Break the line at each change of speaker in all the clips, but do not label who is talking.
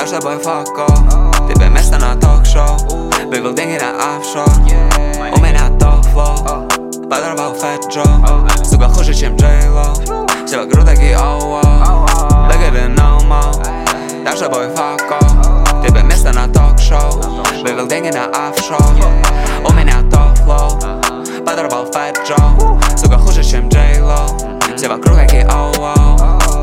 Дашь с тобой фоко, тебе место на ток-шоу. Вывел деньги на офшор, у меня топ-флоу. Подорвал Фэт Джо, сука хуже, чем Джей-Ло. Все вокруг такие оу-оу, look at it no more. Дашь с тобой фоко, тебе место на ток-шоу. Вывел деньги на офшор, у меня топ-флоу. Подорвал Фэт Джо, сука хуже, чем Джей-Ло. Все вокруг такие оу-оу.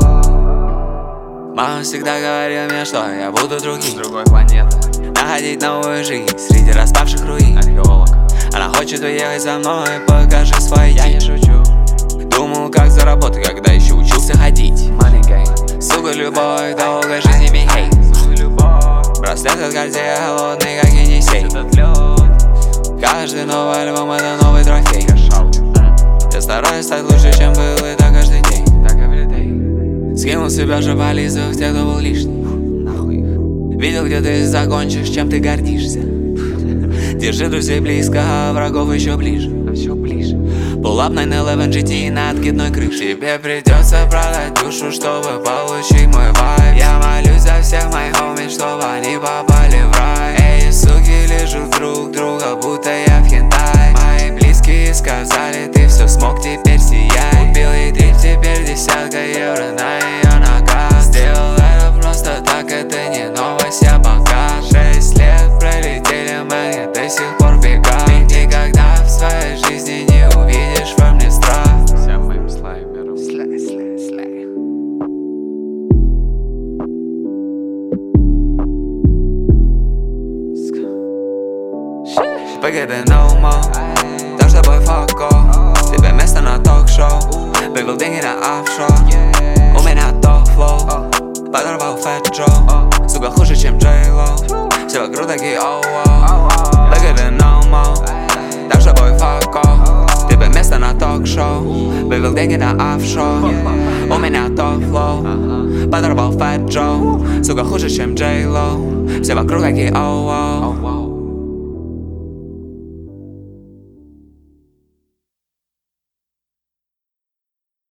Мама всегда говорила мне, что я буду другим,
с другой планеты,
находить новую жизнь среди распавших руин.
археолог.
Она хочет уехать со мной, покажи свой
Я не
день.
шучу.
Думал, как заработать, когда еще учился ходить.
Money game.
Сука, любовь, долгой жизни me hate. Браслет от Cartier холодный, как Енисей.
Этот лед.
Каждый новый альбом это новый трофей.
Шоу.
Я стараюсь стать лучше, чем был, и так каждый день.
Так everyday.
Скинул себя же вализов, тех, кто был лишний.
Нахуй их.
Видел, где ты закончишь, чем ты гордишься. Держи друзей близко, а врагов еще ближе.
А все ближе.
Pull up 911 GT на откидной крыше. Тебе придется продать душу, чтобы получить мой вайб. Я молюсь за всех моих homies, чтобы они попали в рай. Эти суки лежат друг друга, будто я в хентай. Мои близкие сказали, ты все смог, теперь сияй. Купил ей трип, теперь 10 евро на ее ногах. Сделал это просто так, это не новость, я богат. 6 лет пролетели, мне до сих пор бегал. Ты никогда в своей жизни не увидишь во мне страх.
Всем моим слаймерам.
Forget it no more. Дашь с тобой фоко, тебе место на ток-шоу. Вывел деньги на офшор, у меня топ-флоу. Подорвал Фэт Джо, сука хуже, чем Джей-Ло. Все вокруг такие оу-оу, look at it no more. Дашь с тобой фоко, тебе место на ток-шоу. Вывел деньги на офшор, у меня топ-флоу. Подорвал Фэт Джо, сука хуже, чем Джей-Ло. Все вокруг такие оу-оу.